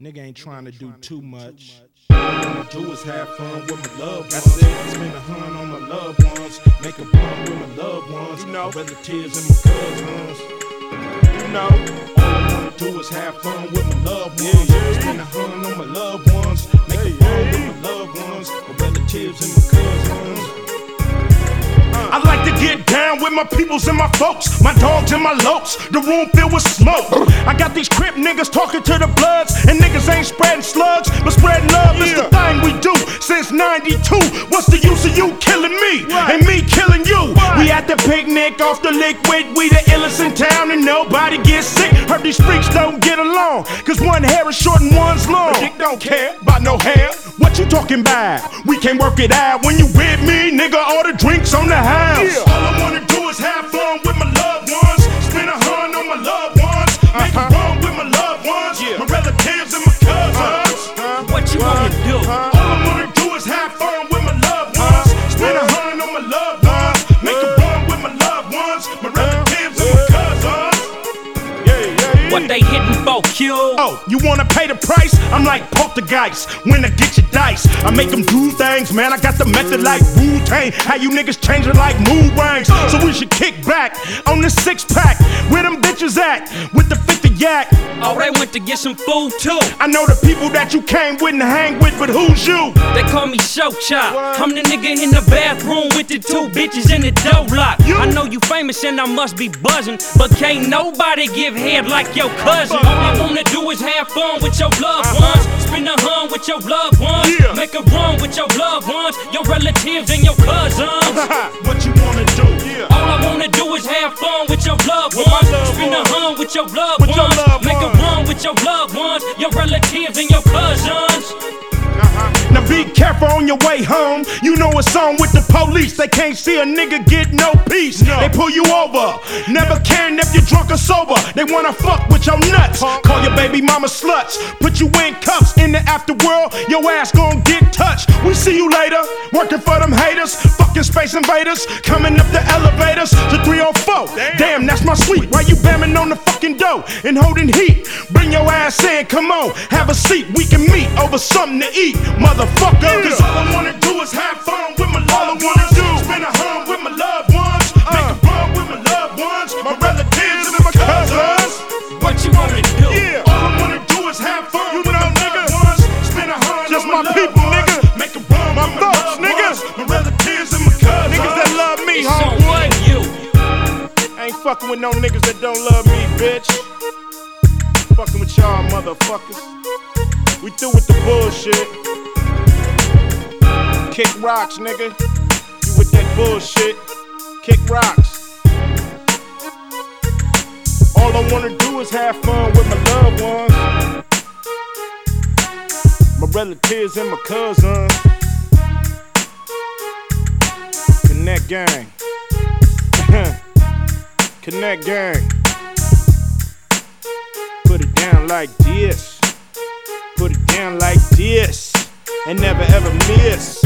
Nigga ain't trying to do too much. All I wanna do is have fun with my loved ones. Spend $100 on my loved ones. Make a bond with my loved ones. My relatives and my cousins. All I wanna do is have fun with my loved ones. Spend $100 on my loved ones. Make a bond with my loved ones. My relatives and my cousins. I like to get down with my peoples and my folks, my dogs and my lokes, the room filled with smoke. I got these Crip niggas talking to the Bloods, and niggas ain't spreading slugs, but spreading love is the thing we do since '92. What's the use of you killing me and me killing you? We at the picnic off the liquid, we the illest in town and nobody gets sick. Heard these freaks don't get along, cause one hair is short and one's long. Dick don't care about no hair. What you talking about? We can't work it out when you with me, nigga. All the drinks on the house. All I wanna do is have fun with my loved ones. Spend $100 on my loved ones. Make a bond with my loved ones. My relatives and my cousins. What you wanna do? All I wanna do is have fun with my loved ones. Spend $100 on my loved ones. Make a bond with my loved ones. My relatives and my cousins. What they hitting for, Q? Oh, you wanna pay the price? I'm like poltergeist, when I get your dice. I make them do things, man, I got the method like Wu-Tang. How you niggas changing like mood rings. So we should kick back on this 6-pack. Where them bitches at? With the 50 yak. Oh, they went to get some food too. I know the people that you came with and hang with, but who's you? They call me Show Chop. I'm the nigga in the bathroom with the 2 bitches in the door lock. I know you famous and I must be buzzing, but can't nobody give head like your cousin. All I wanna do is have fun with your loved ones. Spend $100 with your loved ones. Make a run with your loved ones, your relatives and your cousins. What you wanna do? All I wanna do is have fun with your loved ones. Spend $100 with your loved ones. Make a run with your loved ones, your relatives and your cousins. Now be careful on your way home. You know it's on with the police. They can't see a nigga get no peace. They pull you over, never caring if you're drunk or sober. They wanna fuck with your nuts. Call your baby mama sluts. Put you in cuffs in the afterworld. Your ass gon' get touched. We see you later, working for them haters. Fucking space invaders, coming up the elevators to 304. Damn, that's my suite. Why you bamming on the fucking dough and holding heat? Bring your ass in, come on, have a seat. We can meet over something to eat, motherfucker. Cause all I wanna do is have fun with my loved ones. Spend $100 with my loved ones. Make a bond with my loved ones. My relatives and my cousins. What you wanna do? All I wanna do is have fun with my loved ones. Spend $100 just on my people, nigga. Make a bond with my loved ones. My relatives and my cousins. Niggas that love me, It's on homeboy. me and you. I ain't fucking with no niggas that don't love me, bitch. Fucking with y'all motherfuckers. We through with the bullshit. Kick rocks, nigga. You with that bullshit. Kick rocks. All I wanna do is have fun with my loved ones. My relatives and my cousins. Connect gang. Connect gang. Put it down like this. Put it down like this. And never ever miss.